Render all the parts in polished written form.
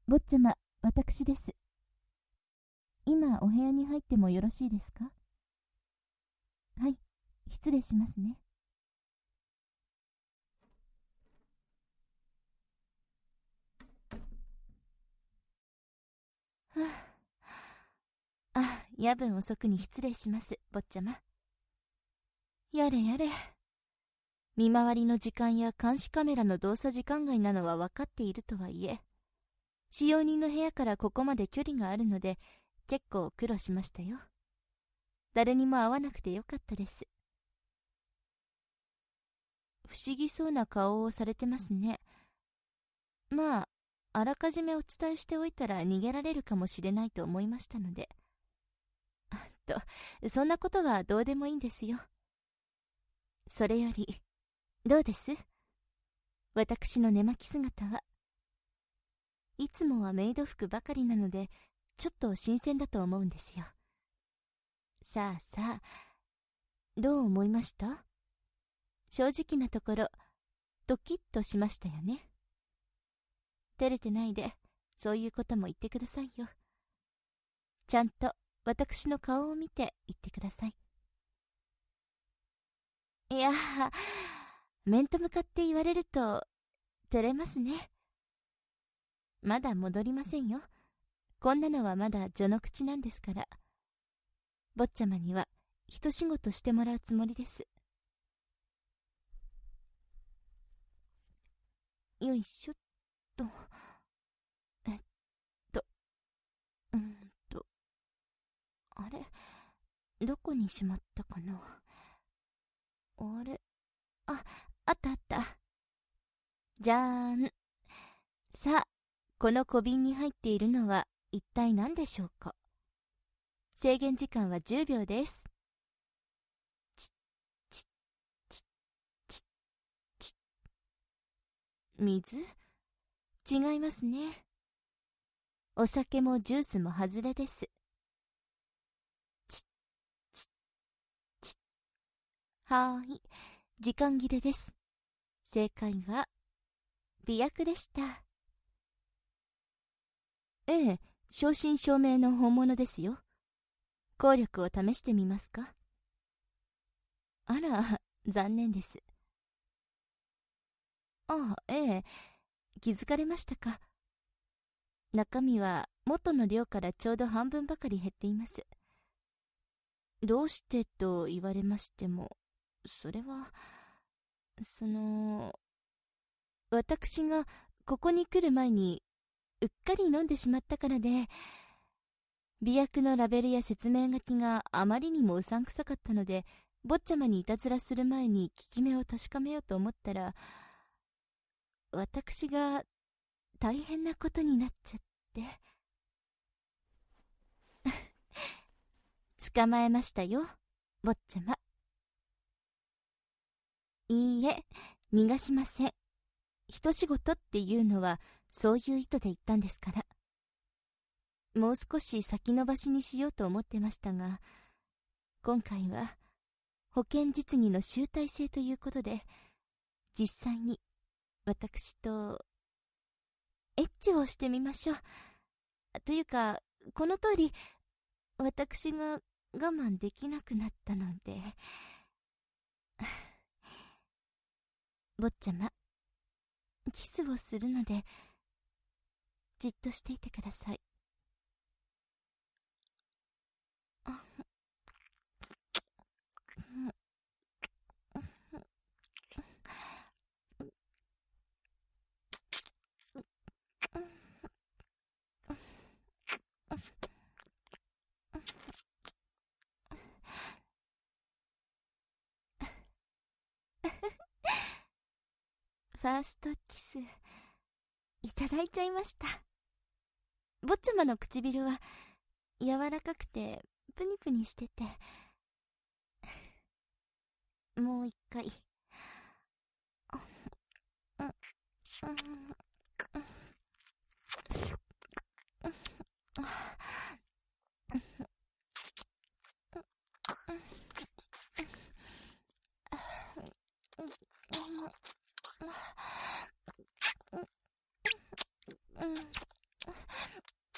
坊ちゃま、私です。今お部屋に入ってもよろしいですか？はい、失礼しますね。は夜分遅くに失礼します、坊ちゃま。やれやれ。見回りの時間や監視カメラの動作時間外なのは分かっているとはいえ、使用人の部屋からここまで距離があるので、結構苦労しましたよ。誰にも会わなくてよかったです。不思議そうな顔をされてますね。まあ、あらかじめお伝えしておいたら逃げられるかもしれないと思いましたので。そんなことはどうでもいいんですよ。それより、どうです？私の寝巻き姿は。いつもはメイド服ばかりなので、ちょっと新鮮だと思うんですよ。さあさあ、どう思いました？正直なところ、ドキッとしましたよね。照れてないで、そういうことも言ってくださいよ。ちゃんと私の顔を見て言ってください。いや、面と向かって言われると、照れますね。まだ戻りませんよ。こんなのはまだ序の口なんですから。坊ちゃまには一仕事してもらうつもりです。よいしょっと。えっと、あれ、どこにしまったかな。あれ、あったあった。じゃーん。さあ、この小瓶に入っているのは一体何でしょうか。制限時間は10秒です。チッチッチッチッチッ。水？違いますね。お酒もジュースも外れです。チッチッチッ。はーい、時間切れです。正解は媚薬でした。ええ、正真正銘の本物ですよ。効力を試してみますか？あら、残念です。ええ、気づかれましたか。中身は元の量からちょうど半分ばかり減っています。どうしてと言われましても、それは、私がここに来る前にうっかり飲んでしまったからで、媚薬のラベルや説明書きがあまりにもうさんくさかったので、坊ちゃまにいたずらする前に効き目を確かめようと思ったら、私が大変なことになっちゃって。捕まえましたよ、坊ちゃま。いいえ、逃がしません。一仕事っていうのはそういう意図で言ったんですから。もう少し先延ばしにしようと思ってましたが、今回は保険実技の集大成ということで、実際に私とエッチをしてみましょう。というか、この通り私が我慢できなくなったので。坊ちゃま、キスをするのでじっとしていてください。ファーストキスいただいちゃいました。坊ちゃまの唇は柔らかくてプニプニしてて、もう一回。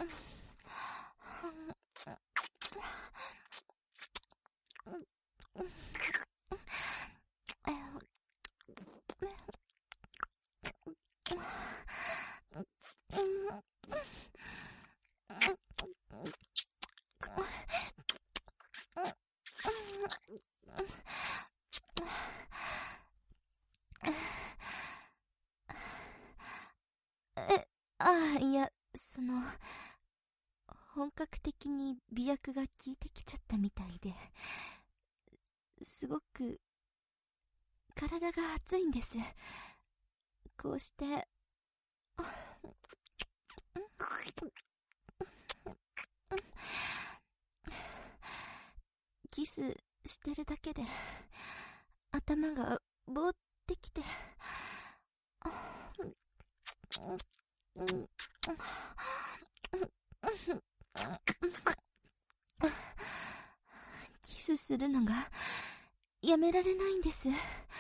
いや、本格的に媚薬が効いてきちゃったみたいで、すごく体が熱いんです。こうしてキスしてるだけで頭がぼーってきて、キスするのがやめられないんです。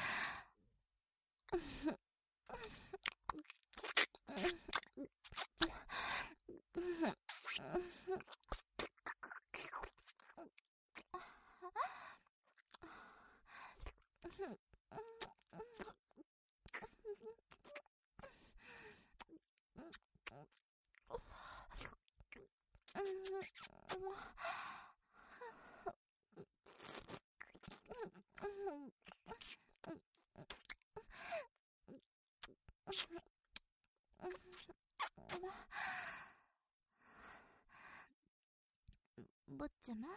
坊ちゃま、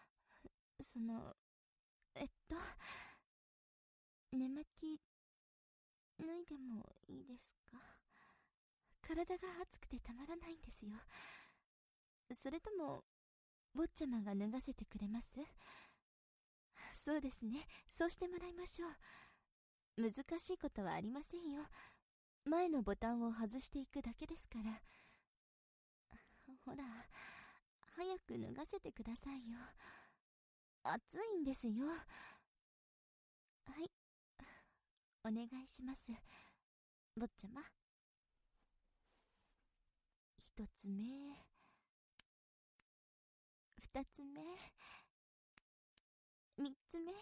寝巻き脱いでもいいですか？体が熱くてたまらないんですよ。それとも坊ちゃまが脱がせてくれます？そうですね、そうしてもらいましょう。難しいことはありませんよ。前のボタンを外していくだけですから。ほら、早く脱がせてくださいよ。暑いんですよ。はい、お願いします、坊ちゃま。一つ目、二つ目、三つ目。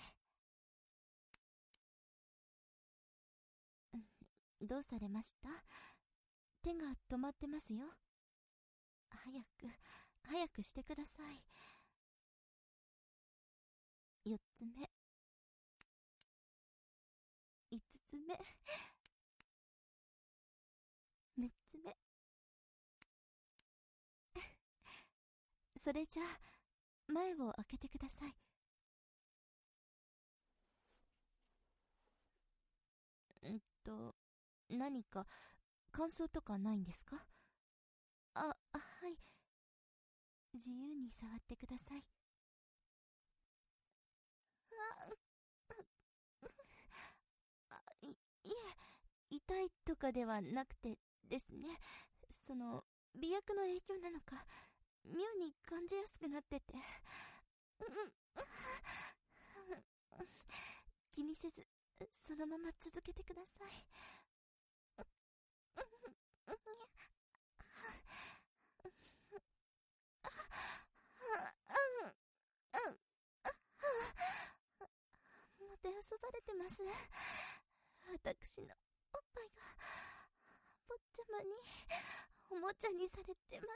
どうされました？手が止まってますよ。早くしてください。四つ目、五つ目、六つ目。それじゃあ、前を開けてください。何か感想とかないんですか？はい。自由に触ってください。いえ、痛いとかではなくてですね、媚薬の影響なのか、妙に感じやすくなってて。気にせず、そのまま続けてください。もてあそばれてます。私のおっぱいが坊ちゃまにおもちゃにされてます。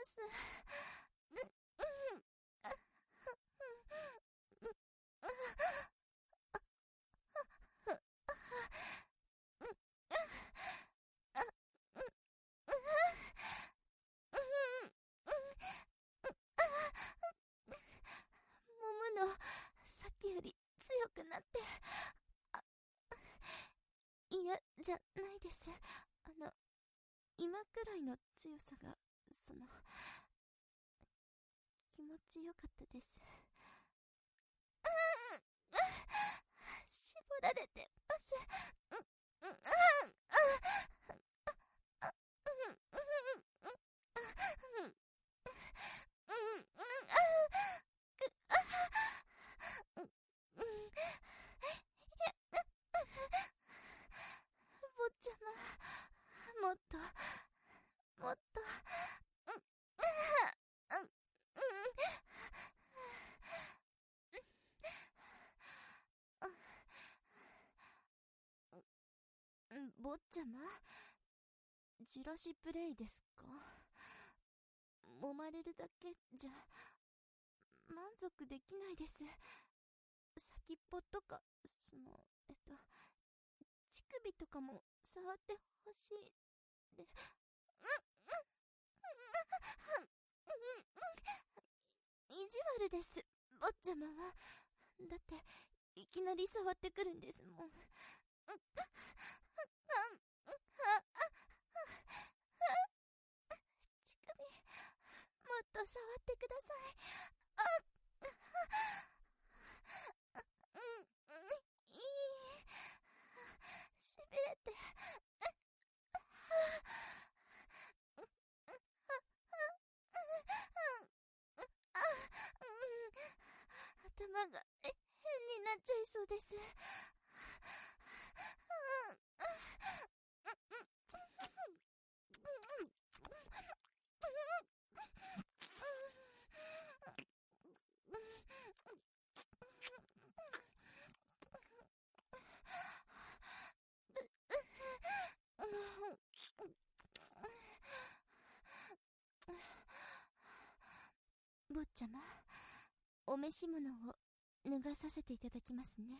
揉むのさっきより強くなって、嫌じゃないです。今くらいの強さが気持ちよかったです。絞られてます。坊ちゃま、もっと坊ちゃま、じらしプレイですか？揉まれるだけじゃ満足できないです。先っぽとか、乳首とかも触ってほしい。で、意地悪です、坊ちゃまは。だって、いきなり触ってくるんですもん。乳首、もっと触ってください。いい。しびれて。頭が変になっちゃいそうです。坊ちゃま、お召し物を脱がさせていただきますね。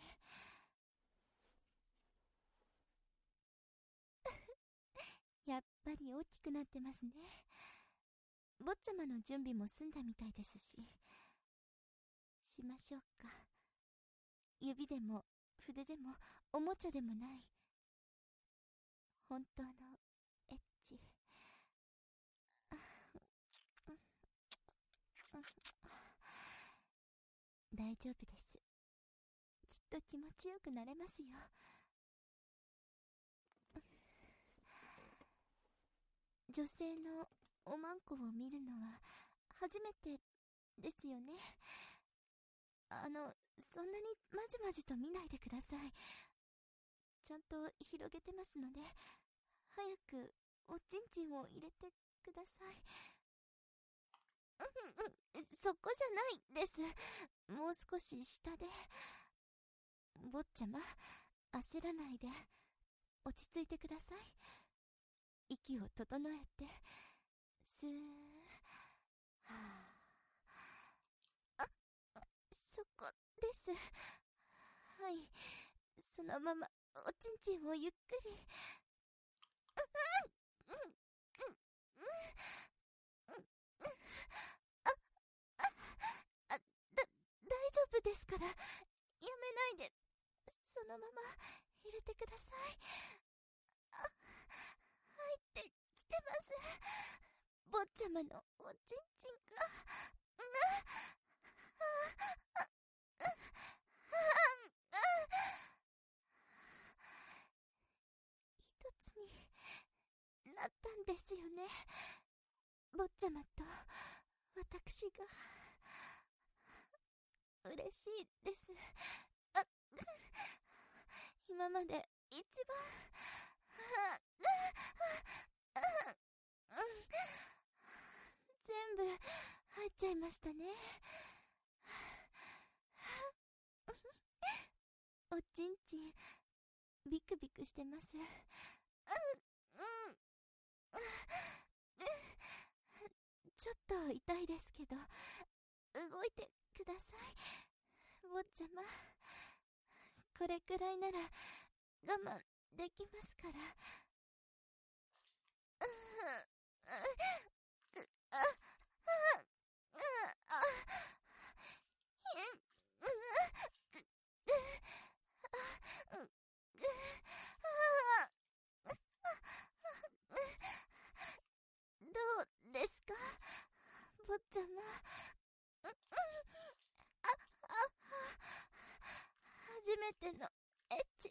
やっぱり大きくなってますね。坊ちゃまの準備も済んだみたいですし。しましょうか。指でも筆でもおもちゃでもない、本当のエッチ。大丈夫です。きっと気持ちよくなれますよ。女性のおまんこを見るのは初めてですよね。そんなにまじまじと見ないでください。ちゃんと広げてますので、早くおちんちんを入れてください。そこじゃないです。もう少し下で。坊ちゃま、焦らないで落ち着いてください。息を整えて、スー、はぁ。そこです。はい、そのままおちんちんをゆっくり。大丈夫ですから、やめないで、そのまま入れてください。入ってきてます。坊ちゃまのおちんちんが。一つになったんですよね。坊ちゃまと私が。嬉しいです。今まで一番全部入っちゃいましたね。おちんちんビクビクしてます。ちょっと痛いですけど動いてください、坊ちゃま。これくらいなら我慢できますから。どうですか、坊ちゃま。初めてのエッチ。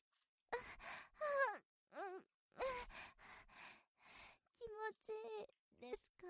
気持ちいいですか。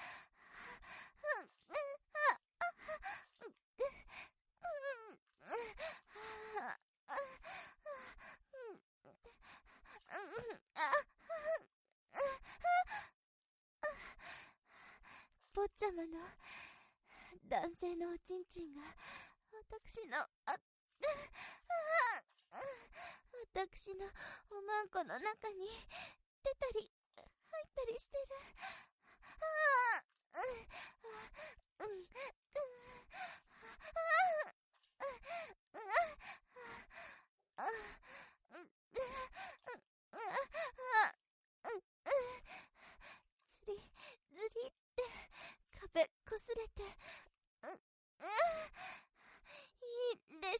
坊ちゃまの男性のおちんちんが私の私のおまんこの中に出たり入ったりしてる。ずりずりって壁こすれて、いいです。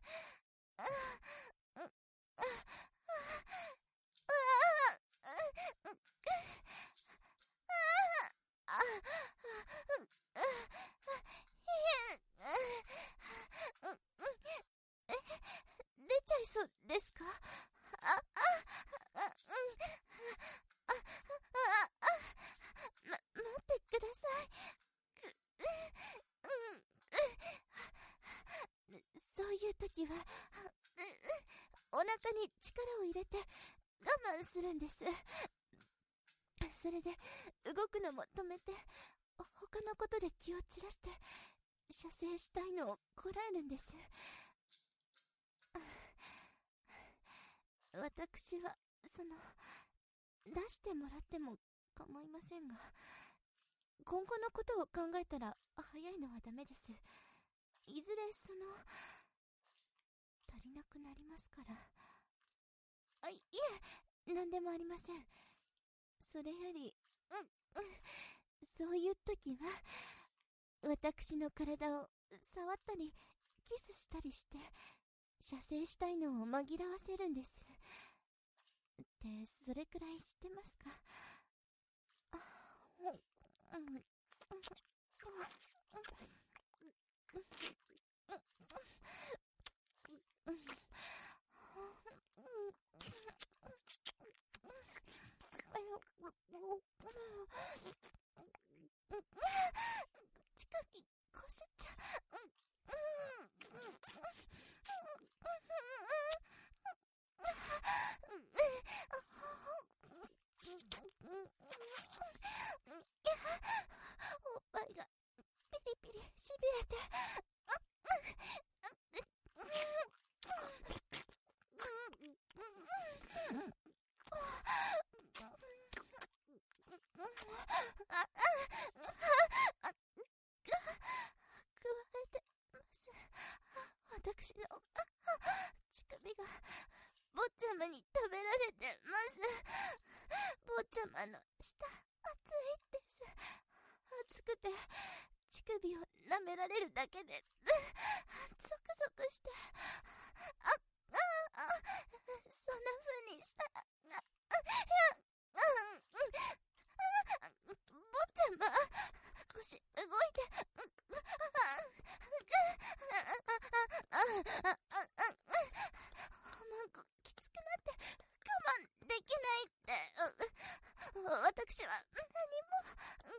出ちゃいそうですか？待ってください。そういう時はお腹に力を入れて我慢するんです。それで動くのも止めて、他のことで気を散らして射精したいのをこらえるんです。私は出してもらっても構いませんが、今後のことを考えたら早いのはダメです。いずれ足りなくなりますから。いえ、何でもありません。それより、そういう時は私の体を触ったりキスしたりして射精したいのを紛らわせるんです。ってそれくらい知ってますか？乳首こすっちゃおっぱいがピリピリしびれて、加えてます。私の乳首が坊ちゃまに食べられてます。坊ちゃまの舌熱いです。熱くて乳首を舐められるだけでゾクゾクして、そんな風にしたら坊ちゃま腰動いて、おまんこきつくなって我慢できないって。私は何も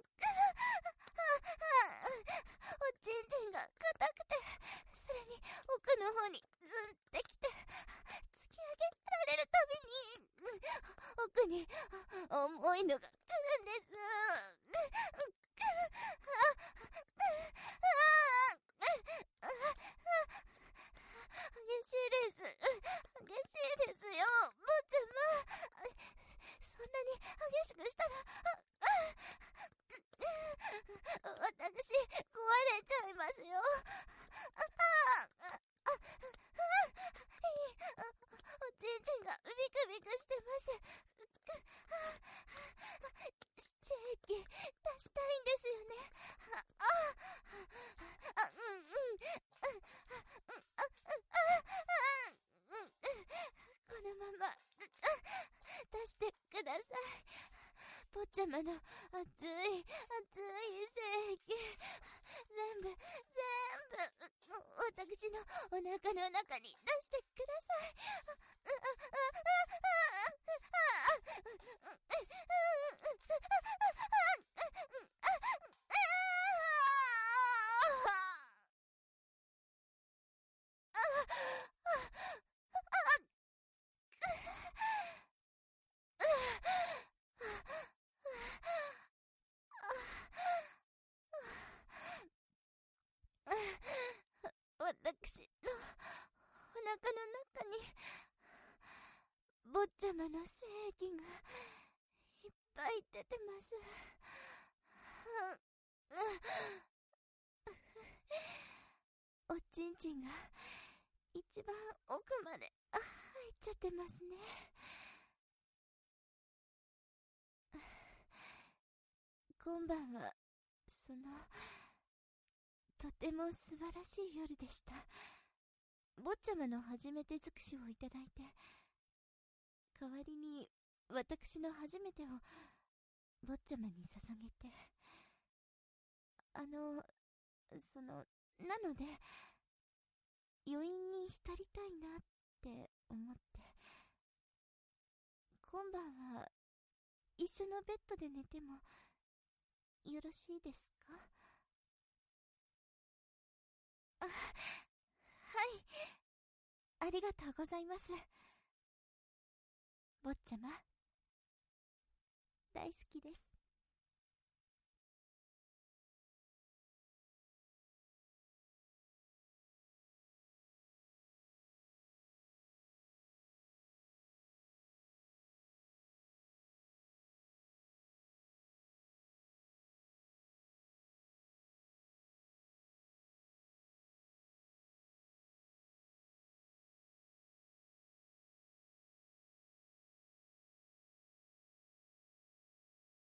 おちんちんが硬くて、それに奥の方にズンってきて突き上げられるたびに奥に重いのが来るんです。激しいです。激しいですよ、坊ちゃま。そんなに激しくしたら私壊れちゃいますよ。おちんちんがビクビクしてます。精液出したいんですよね。このまま出してください。坊ちゃまの熱い精液全部私のお腹の中に出してください。私のお腹の中に坊ちゃまの精液がいっぱい出てます。おちんちんが一番奥まで入っちゃってますね。今晩はとても素晴らしい夜でした。坊ちゃまの初めて尽くしをいただいて、代わりに私の初めてを坊ちゃまに捧げて、なので、余韻に浸りたいなって思って、今晩は一緒のベッドで寝てもよろしいですか？はい、ありがとうございます。坊ちゃま、大好きです。